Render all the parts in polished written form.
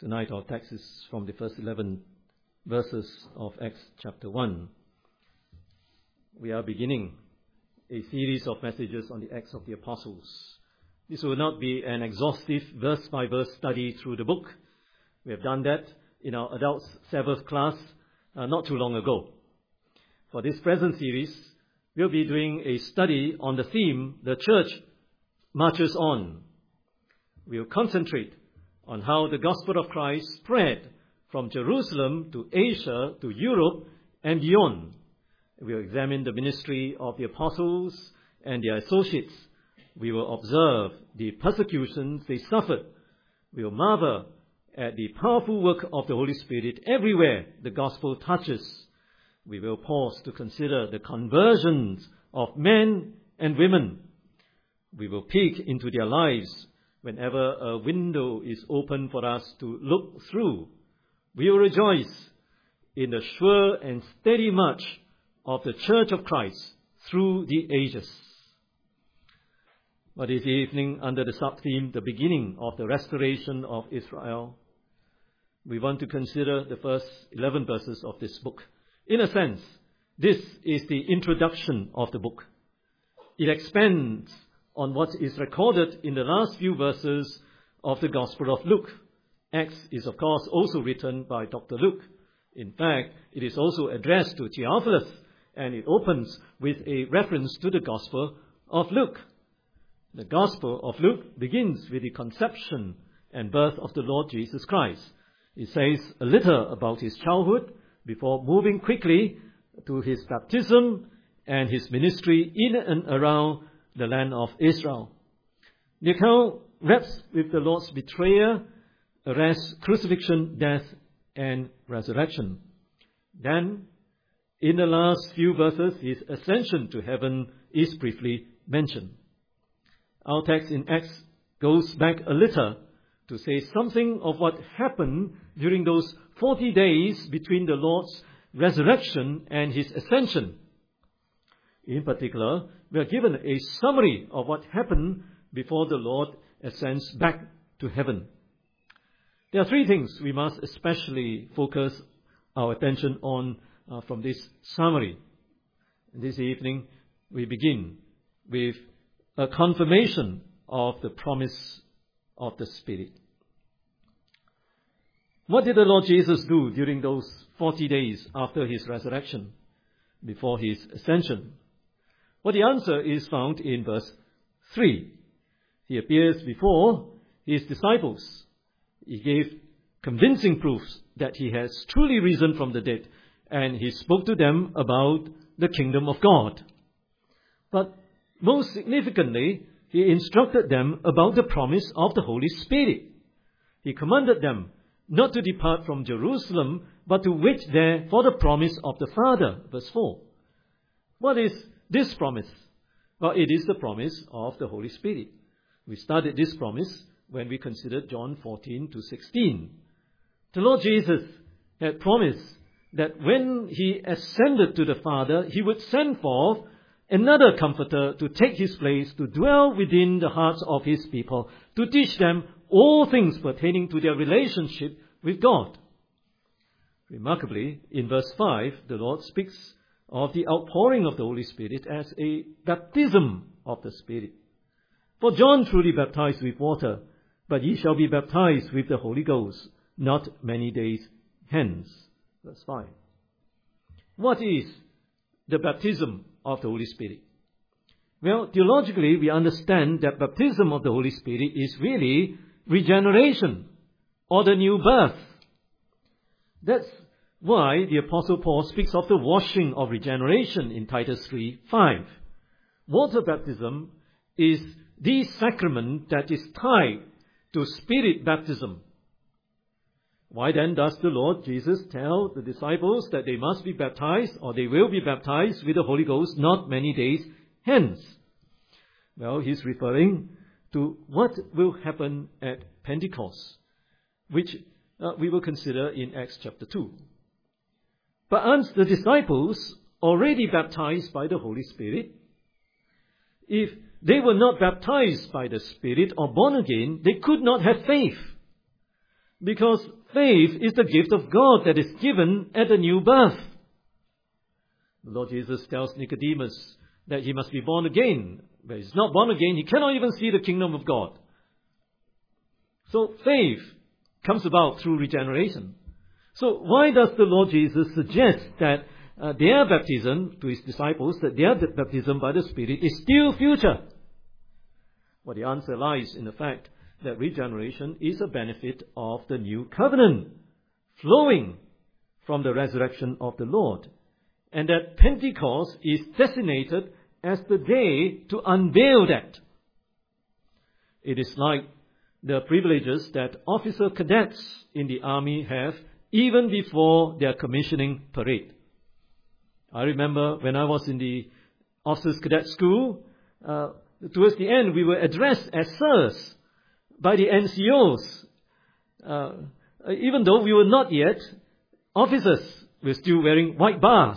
Tonight our text is from the first 11 verses of Acts chapter 1. We are beginning a series of messages on the Acts of the Apostles. This will not be an exhaustive verse-by-verse study through the book. We have done that in our adults Sabbath class not too long ago. For this present series, we'll be doing a study on the theme, The Church Marches On. We'll concentrate on how the gospel of Christ spread from Jerusalem to Asia, to Europe, and beyond. We'll examine the ministry of the apostles and their associates. We will observe the persecutions they suffered. We will marvel at the powerful work of the Holy Spirit everywhere the gospel touches. We will pause to consider the conversions of men and women. We will peek into their lives whenever a window is open for us to look through. We will rejoice in the sure and steady march of the Church of Christ through the ages. But this evening, under the sub-theme, the beginning of the restoration of Israel, we want to consider the first 11 verses of this book. In a sense, this is the introduction of the book. It expands on what is recorded in the last few verses of the Gospel of Luke. Acts is, of course, also written by Dr. Luke. In fact, it is also addressed to Theophilus, and it opens with a reference to the Gospel of Luke. The Gospel of Luke begins with the conception and birth of the Lord Jesus Christ. It says a little about his childhood before moving quickly to his baptism and his ministry in and around the land of Israel. The account wraps with the Lord's betrayal, arrest, crucifixion, death, and resurrection. Then, in the last few verses, his ascension to heaven is briefly mentioned. Our text in Acts goes back a little to say something of what happened during those 40 days between the Lord's resurrection and his ascension. In particular, we are given a summary of what happened before the Lord ascends back to heaven. There are three things we must especially focus our attention on from this summary. This evening, we begin with a confirmation of the promise of the Spirit. What did the Lord Jesus do during those 40 days after his resurrection, before his ascension? Well, the answer is found in verse 3. He appears before his disciples. He gave convincing proofs that he has truly risen from the dead, and he spoke to them about the kingdom of God. But most significantly, he instructed them about the promise of the Holy Spirit. He commanded them not to depart from Jerusalem, but to wait there for the promise of the Father. Verse 4. What is this promise? Well, it is the promise of the Holy Spirit. We started this promise when we considered John 14 to 16. The Lord Jesus had promised that when he ascended to the Father, he would send forth another Comforter to take his place, to dwell within the hearts of his people, to teach them all things pertaining to their relationship with God. Remarkably, in verse 5, the Lord speaks of the outpouring of the Holy Spirit as a baptism of the Spirit. For John truly baptized with water, but ye shall be baptized with the Holy Ghost not many days hence. Verse 5. What is the baptism of the Holy Spirit? Well, theologically, we understand that baptism of the Holy Spirit is really regeneration or the new birth. That's why the Apostle Paul speaks of the washing of regeneration in Titus 3:5. Water baptism is the sacrament that is tied to Spirit baptism. Why then does the Lord Jesus tell the disciples that they must be baptized, or they will be baptized with the Holy Ghost not many days hence? Well, he's referring to what will happen at Pentecost, which we will consider in Acts chapter 2. But aren't the disciples already baptized by the Holy Spirit? If they were not baptized by the Spirit or born again, they could not have faith. Because faith is the gift of God that is given at the new birth. The Lord Jesus tells Nicodemus that he must be born again. But he's not born again, he cannot even see the kingdom of God. So faith comes about through regeneration. So why does the Lord Jesus suggest that their baptism to his disciples, that their baptism by the Spirit is still future? Well, the answer lies in the fact that regeneration is a benefit of the new covenant, flowing from the resurrection of the Lord, and that Pentecost is designated as the day to unveil that. It is like the privileges that officer cadets in the army have even before their commissioning parade. I remember when I was in the officers cadet school, towards the end we were addressed as sirs by the NCOs. Even though we were not yet officers, we were still wearing white bars.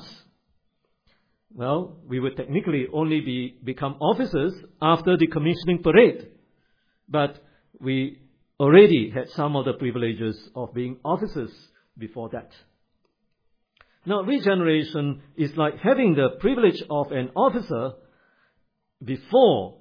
Well, we would technically only become officers after the commissioning parade. But we already had some of the privileges of being officers before that. Now, regeneration is like having the privilege of an officer before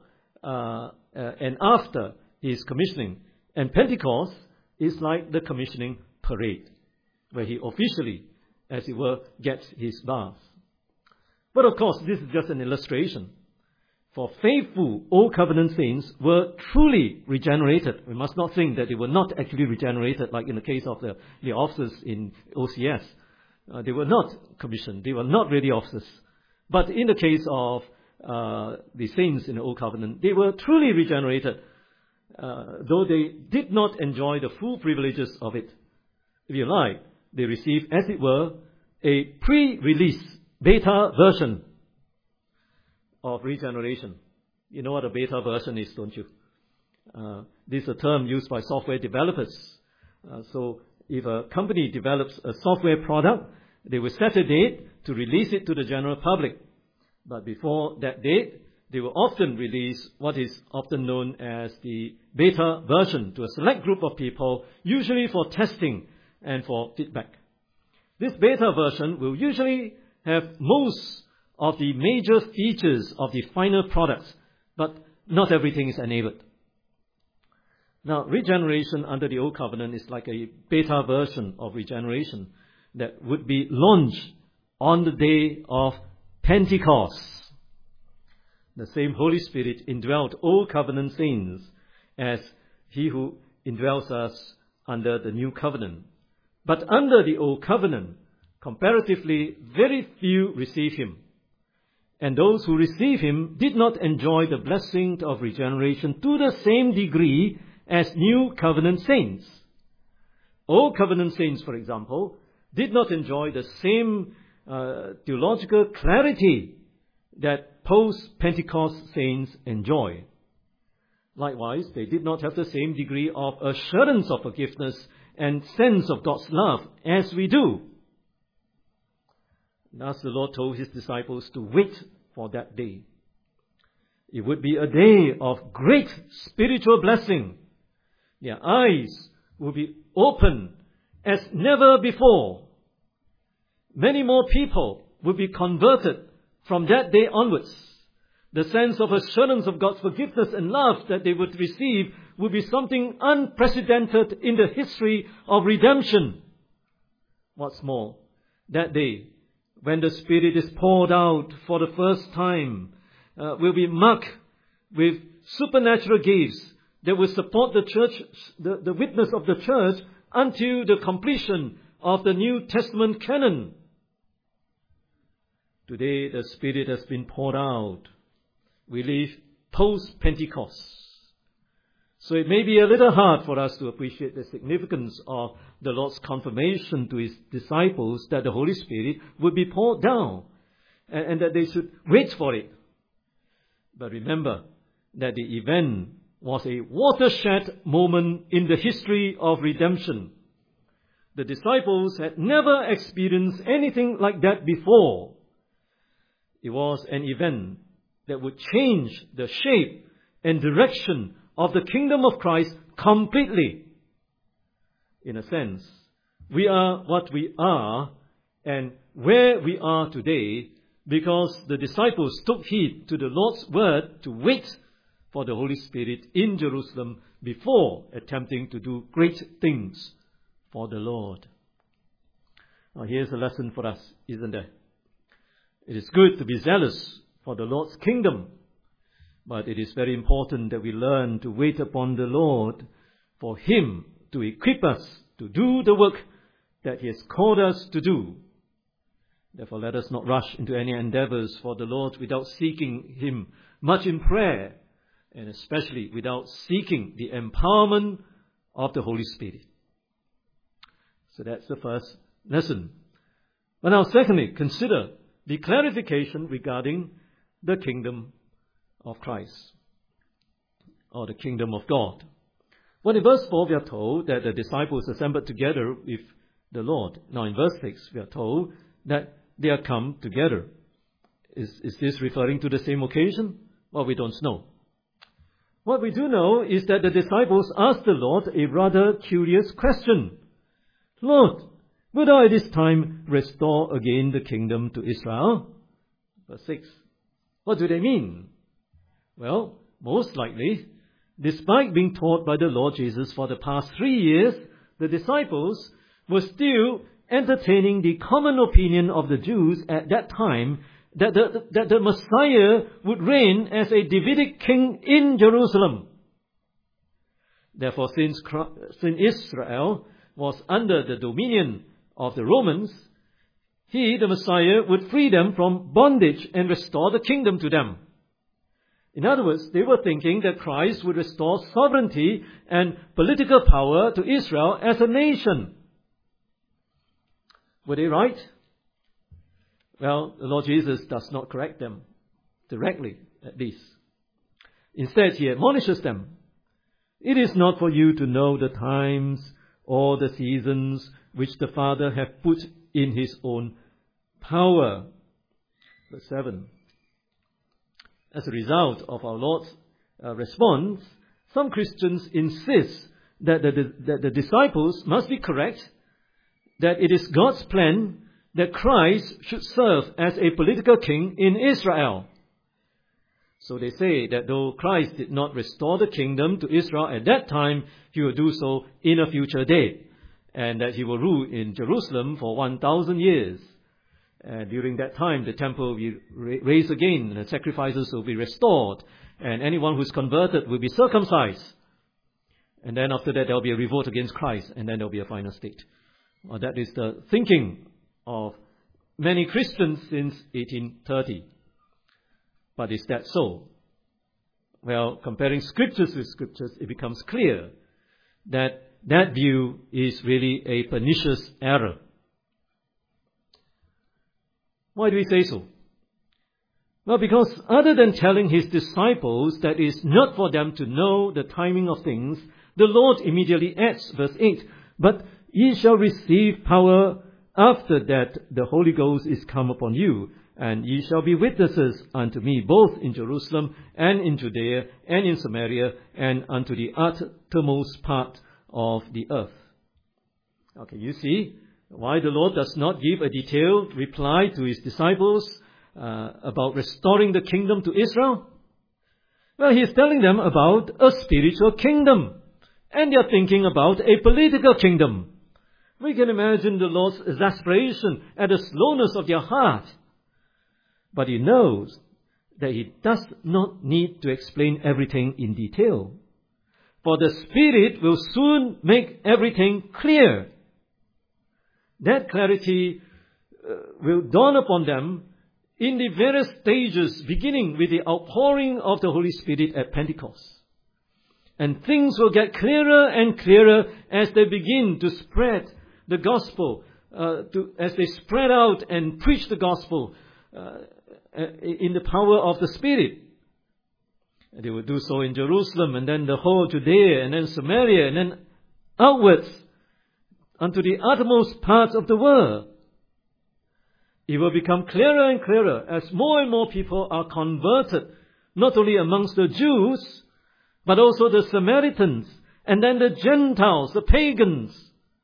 and after his commissioning. And Pentecost is like the commissioning parade, where he officially, as it were, gets his bars. But of course, this is just an illustration. For faithful Old Covenant saints were truly regenerated. We must not think that they were not actually regenerated, like in the case of the officers in OCS. They were not commissioned. They were not really officers. But in the case of the saints in the Old Covenant, they were truly regenerated, though they did not enjoy the full privileges of it. If you like, they received, as it were, a pre-release beta version of regeneration. You know what a beta version is, don't you? This is a term used by software developers. So if a company develops a software product, they will set a date to release it to the general public. But before that date, they will often release what is often known as the beta version to a select group of people, usually for testing and for feedback. This beta version will usually have most of the major features of the final products, but not everything is enabled. Now, regeneration under the Old Covenant is like a beta version of regeneration that would be launched on the day of Pentecost. The same Holy Spirit indwelt Old Covenant saints as He who indwells us under the New Covenant. But under the Old Covenant, comparatively, very few receive Him. And those who receive Him did not enjoy the blessing of regeneration to the same degree as New Covenant saints. Old Covenant saints, for example, did not enjoy the same theological clarity that post-Pentecost saints enjoy. Likewise, they did not have the same degree of assurance of forgiveness and sense of God's love as we do. Thus the Lord told His disciples to wait for that day. It would be a day of great spiritual blessing. Their eyes will be open as never before. Many more people will be converted from that day onwards. The sense of assurance of God's forgiveness and love that they would receive will be something unprecedented in the history of redemption. What's more, that day, when the Spirit is poured out for the first time, will be marked with supernatural gifts that will support the church, the witness of the church until the completion of the New Testament canon. Today, the Spirit has been poured out. We live post-Pentecost. So it may be a little hard for us to appreciate the significance of the Lord's confirmation to His disciples that the Holy Spirit would be poured down and that they should wait for it. But remember that the event was a watershed moment in the history of redemption. The disciples had never experienced anything like that before. It was an event that would change the shape and direction of the kingdom of Christ completely. in a sense. We are what we are and where we are today because the disciples took heed to the Lord's word to wait for the Holy Spirit in Jerusalem before attempting to do great things for the Lord. Now here's a lesson for us, isn't there? It is good to be zealous for the Lord's kingdom, but it is very important that we learn to wait upon the Lord for Him to equip us to do the work that He has called us to do. Therefore, let us not rush into any endeavors for the Lord without seeking Him much in prayer, and especially without seeking the empowerment of the Holy Spirit. So that's the first lesson. But now, secondly, consider the clarification regarding the kingdom of Christ, or the kingdom of God. Well, in verse 4, we are told that the disciples assembled together with the Lord. Now, in verse 6, we are told that they are come together. Is this referring to the same occasion? Well, we don't know. What we do know is that the disciples asked the Lord a rather curious question. Lord, will thou at this time restore again the kingdom to Israel? Verse 6. What do they mean? Well, most likely, despite being taught by the Lord Jesus for the past 3 years, the disciples were still entertaining the common opinion of the Jews at that time that the Messiah would reign as a Davidic king in Jerusalem. Therefore, since Israel was under the dominion of the Romans, He, the Messiah, would free them from bondage and restore the kingdom to them. In other words, they were thinking that Christ would restore sovereignty and political power to Israel as a nation. Were they right? Well, the Lord Jesus does not correct them, directly at least. Instead, He admonishes them. It is not for you to know the times or the seasons which the Father hath put in His own power. Verse 7. As a result of our Lord's response, some Christians insist that the disciples must be correct, that it is God's plan that Christ should serve as a political king in Israel. So they say that though Christ did not restore the kingdom to Israel at that time, He will do so in a future day, and that He will rule in Jerusalem for 1,000 years. And during that time, the temple will be raised again, and the sacrifices will be restored, and anyone who's converted will be circumcised. And then after that, there will be a revolt against Christ, and then there will be a final state. Well, that is the thinking of many Christians since 1830. But is that so? Well, comparing scriptures with scriptures, it becomes clear that that view is really a pernicious error. Why do we say so? Well, because other than telling His disciples that it is not for them to know the timing of things, the Lord immediately adds, verse 8, but ye shall receive power after that the Holy Ghost is come upon you, and ye shall be witnesses unto me both in Jerusalem and in Judea and in Samaria and unto the uttermost part of the earth. Okay, you see why the Lord does not give a detailed reply to His disciples about restoring the kingdom to Israel? Well, He is telling them about a spiritual kingdom, and they are thinking about a political kingdom. We can imagine the Lord's exasperation at the slowness of their heart. But He knows that He does not need to explain everything in detail, for the Spirit will soon make everything clear. That clarity will dawn upon them in the various stages, beginning with the outpouring of the Holy Spirit at Pentecost. And things will get clearer and clearer as they begin to spread the gospel, as they spread out and preach the gospel in the power of the Spirit. And they will do so in Jerusalem, and then the whole Judea, and then Samaria, and then outwards unto the uttermost parts of the world. It will become clearer and clearer as more and more people are converted, not only amongst the Jews, but also the Samaritans, and then the Gentiles, the pagans.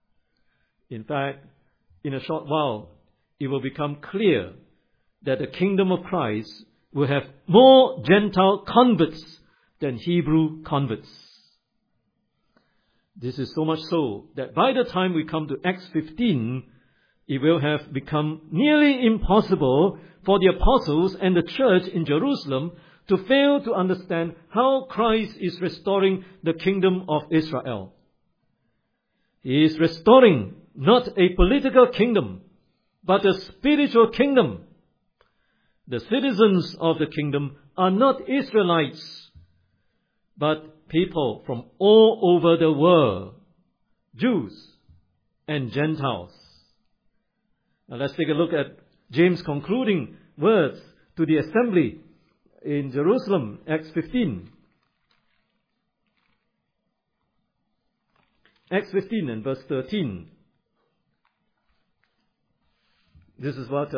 In fact, in a short while, it will become clear that the kingdom of Christ will have more Gentile converts than Hebrew converts. This is so much so that by the time we come to Acts 15, it will have become nearly impossible for the apostles and the church in Jerusalem to fail to understand how Christ is restoring the kingdom of Israel. He is restoring not a political kingdom, but a spiritual kingdom. The citizens of the kingdom are not Israelites, but people from all over the world, Jews and Gentiles. Now let's take a look at James' concluding words to the assembly in Jerusalem, Acts 15. Acts 15 and verse 13. This is what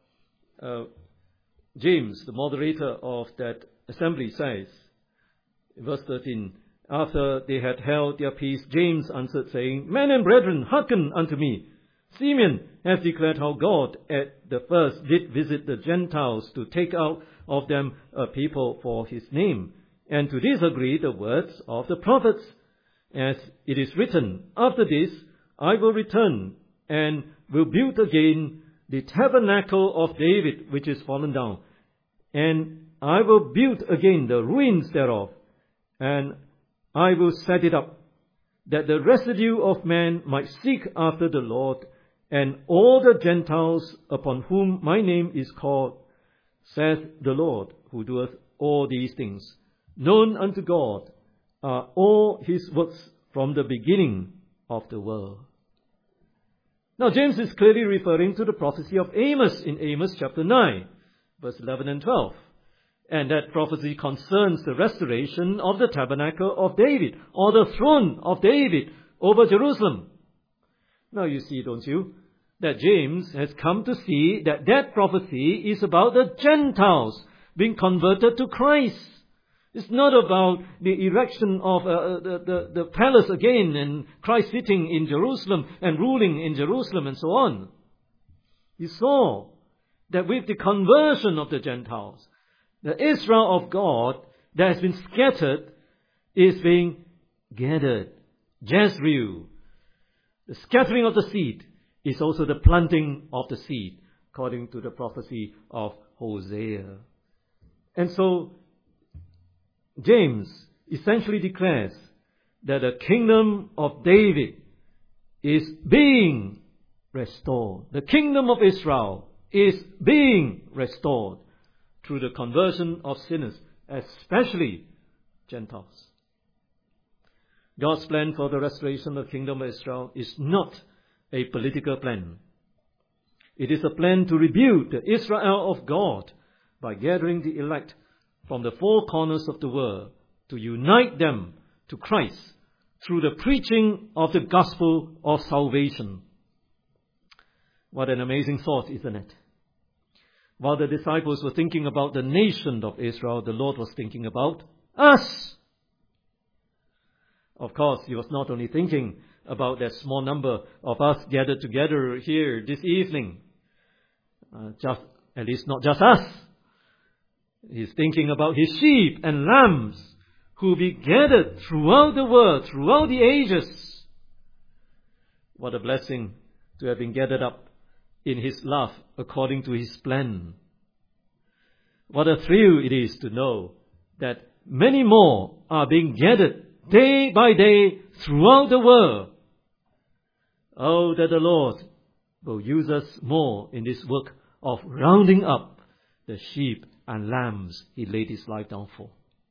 James, the moderator of that assembly, says. In verse 13, after they had held their peace, James answered, saying, Men and brethren, hearken unto me. Simeon hath declared how God at the first did visit the Gentiles to take out of them a people for his name, and to this agree the words of the prophets, as it is written, After this I will return, and will build again the tabernacle of David, which is fallen down, and I will build again the ruins thereof, and I will set it up, that the residue of man might seek after the Lord, and all the Gentiles upon whom my name is called, saith the Lord, who doeth all these things. Known unto God are all his works from the beginning of the world. Now James is clearly referring to the prophecy of Amos in Amos chapter 9, verse 11 and 12. And that prophecy concerns the restoration of the tabernacle of David, or the throne of David over Jerusalem. Now you see, don't you, that James has come to see that that prophecy is about the Gentiles being converted to Christ. It's not about the erection of the palace again and Christ sitting in Jerusalem and ruling in Jerusalem and so on. He saw that with the conversion of the Gentiles, the Israel of God that has been scattered is being gathered. Jezreel. The scattering of the seed is also the planting of the seed, according to the prophecy of Hosea. And so, James essentially declares that the kingdom of David is being restored. The kingdom of Israel is being restored through the conversion of sinners, especially Gentiles. God's plan for the restoration of the kingdom of Israel is not a political plan. It is a plan to rebuild the Israel of God by gathering the elect from the four corners of the world to unite them to Christ through the preaching of the gospel of salvation. What an amazing thought, isn't it? While the disciples were thinking about the nation of Israel, the Lord was thinking about us. Of course, he was not only thinking about that small number of us gathered together here this evening, at least not just us. He's thinking about his sheep and lambs who will be gathered throughout the world, throughout the ages. What a blessing to have been gathered up in his love according to his plan. What a thrill it is to know that many more are being gathered day by day throughout the world. Oh, that the Lord will use us more in this work of rounding up the sheep and lambs he laid his life down for.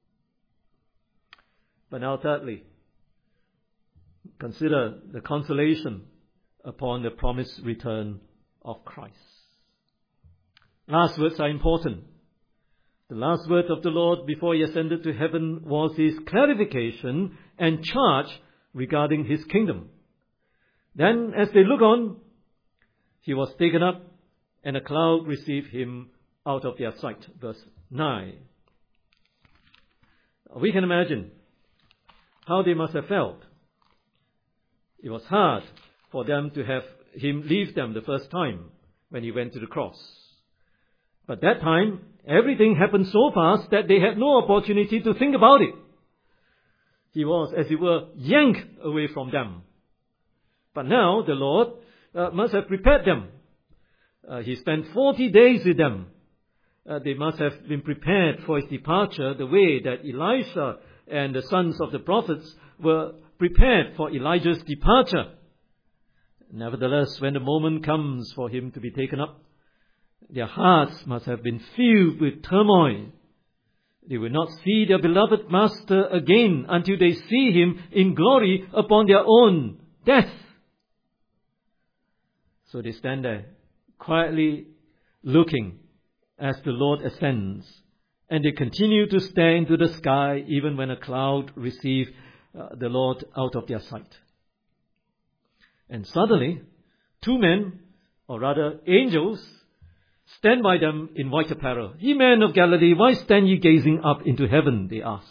But now thirdly, consider the consolation upon the promised return of Christ. Last words are important. The last word of the Lord before he ascended to heaven was his clarification and charge regarding his kingdom. Then, as they look on, he was taken up, and a cloud received him out of their sight. Verse 9. We can imagine how they must have felt. It was hard for them to have him leave them the first time when he went to the cross. But that time, everything happened so fast that they had no opportunity to think about it. He was, as it were, yanked away from them. But now the Lord must have prepared them. He spent 40 days with them. They must have been prepared for his departure the way that Elisha and the sons of the prophets were prepared for Elijah's departure. Nevertheless, when the moment comes for him to be taken up, their hearts must have been filled with turmoil. They will not see their beloved Master again until they see him in glory upon their own death. So they stand there, quietly looking as the Lord ascends, and they continue to stare into the sky even when a cloud receives the Lord out of their sight. And suddenly, two men, or rather angels, stand by them in white apparel. Ye men of Galilee, why stand ye gazing up into heaven? They ask.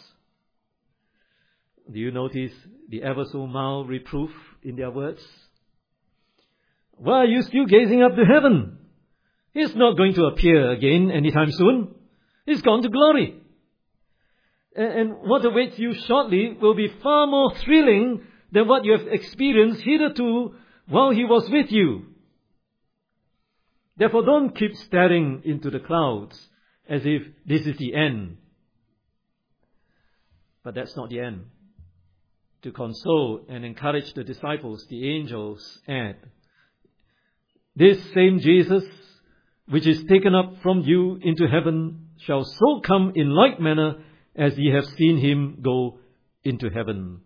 Do you notice the ever so mild reproof in their words? Why are you still gazing up to heaven? He's not going to appear again anytime soon. He's gone to glory. And what awaits you shortly will be far more thrilling than what you have experienced hitherto while he was with you. Therefore, don't keep staring into the clouds as if this is the end. But that's not the end. To console and encourage the disciples, the angels add, this same Jesus, which is taken up from you into heaven, shall so come in like manner as ye have seen him go into heaven.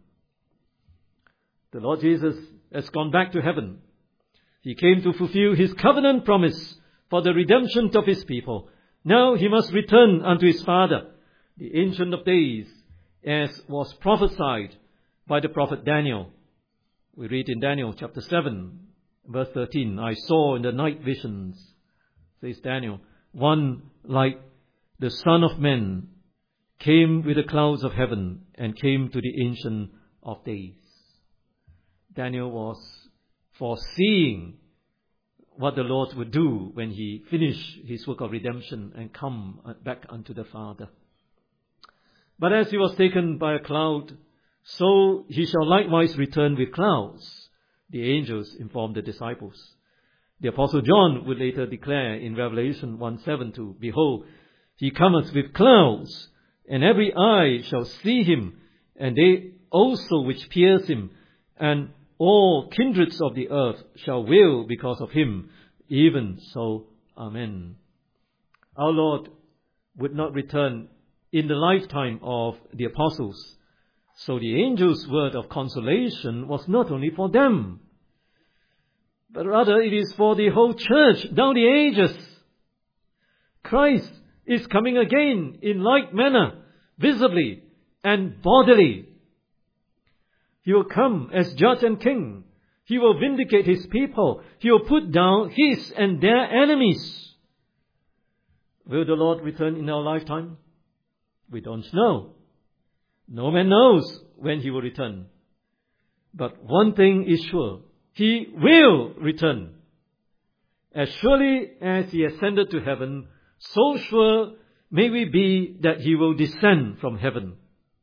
The Lord Jesus has gone back to heaven. He came to fulfill his covenant promise for the redemption of his people. Now he must return unto his Father, the Ancient of Days, as was prophesied by the prophet Daniel. We read in Daniel chapter 7, verse 13, I saw in the night visions, says Daniel, one like the Son of Man came with the clouds of heaven and came to the Ancient of Days. Daniel was foreseeing what the Lord would do when he finished his work of redemption and come back unto the Father. But as he was taken by a cloud, so he shall likewise return with clouds, the angels informed the disciples. The Apostle John would later declare in Revelation 1:7, behold, he cometh with clouds, and every eye shall see him, and they also which pierce him, and all kindreds of the earth shall wail because of him. Even so, Amen. Our Lord would not return in the lifetime of the apostles. So the angel's word of consolation was not only for them, but rather it is for the whole church down the ages. Christ is coming again in like manner, visibly and bodily. He will come as judge and king. He will vindicate his people. He will put down his and their enemies. Will the Lord return in our lifetime? We don't know. No man knows when he will return. But one thing is sure. He will return. As surely as he ascended to heaven, so sure may we be that he will descend from heaven.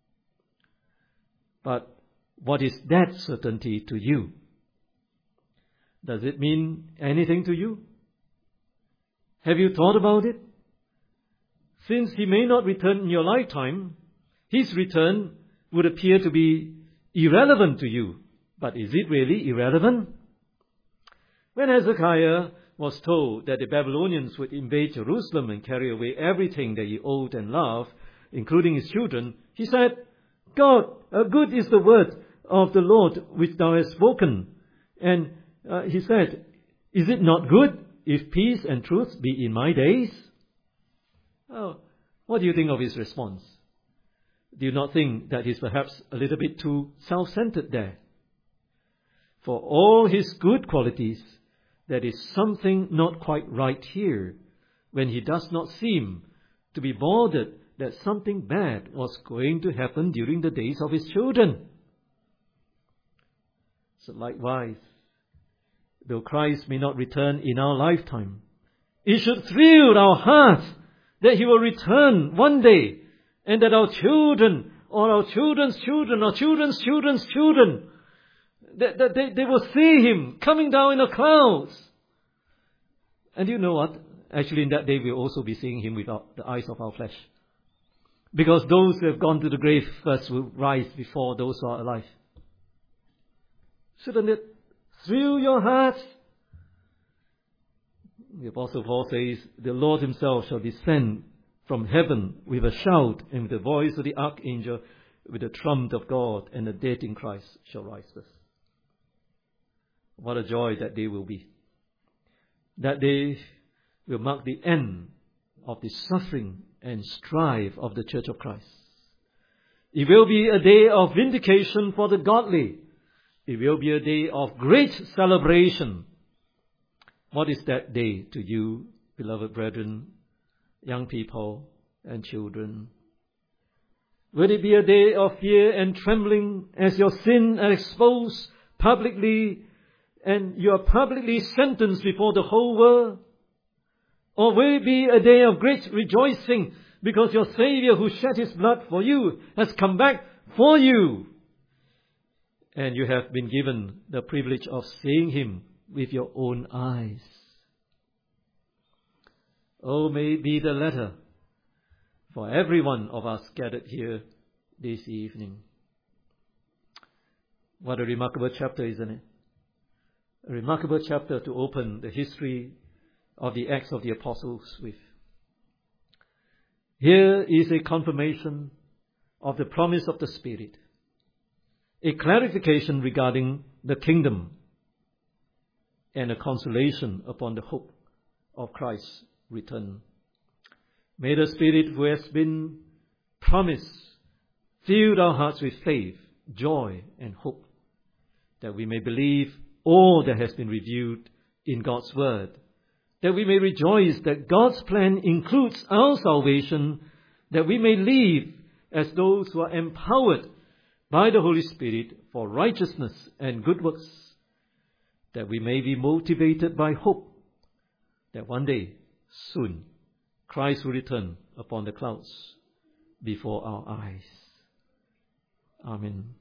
But what is that certainty to you? Does it mean anything to you? Have you thought about it? Since he may not return in your lifetime, his return would appear to be irrelevant to you. But is it really irrelevant? When Hezekiah was told that the Babylonians would invade Jerusalem and carry away everything that he owed and loved, including his children, he said, God, good is the word of the Lord which thou hast spoken. And he said, is it not good if peace and truth be in my days? Oh, what do you think of his response? Do you not think that he's perhaps a little bit too self-centered there? For all his good qualities, there is something not quite right here when he does not seem to be bothered that something bad was going to happen during the days of his children. So likewise, though Christ may not return in our lifetime, it should thrill our hearts that He will return one day, and that our children, or our children's children, or children's children's children, that they will see Him coming down in the clouds. And you know what? Actually, in that day, we'll also be seeing Him with the eyes of our flesh. Because those who have gone to the grave first will rise before those who are alive. Shouldn't it thrill your hearts? The Apostle Paul says, the Lord Himself shall descend from heaven with a shout, and with the voice of the archangel, with the trump of God, and the dead in Christ shall rise first. What a joy that day will be. That day will mark the end of the suffering and strife of the Church of Christ. It will be a day of vindication for the godly. It will be a day of great celebration. What is that day to you, beloved brethren, young people and children? Will it be a day of fear and trembling as your sin are exposed publicly and you are publicly sentenced before the whole world? Or will it be a day of great rejoicing because your Savior who shed His blood for you has come back for you, and you have been given the privilege of seeing Him with your own eyes? Oh, may it be the latter for every one of us gathered here this evening. What a remarkable chapter, isn't it? A remarkable chapter to open the history of the Acts of the Apostles with. Here is a confirmation of the promise of the Spirit, a clarification regarding the kingdom, and a consolation upon the hope of Christ's return. May the Spirit who has been promised fill our hearts with faith, joy, and hope, that we may believe all that has been revealed in God's Word, that we may rejoice that God's plan includes our salvation, that we may live as those who are empowered by the Holy Spirit for righteousness and good works, that we may be motivated by hope that one day, soon, Christ will return upon the clouds before our eyes. Amen.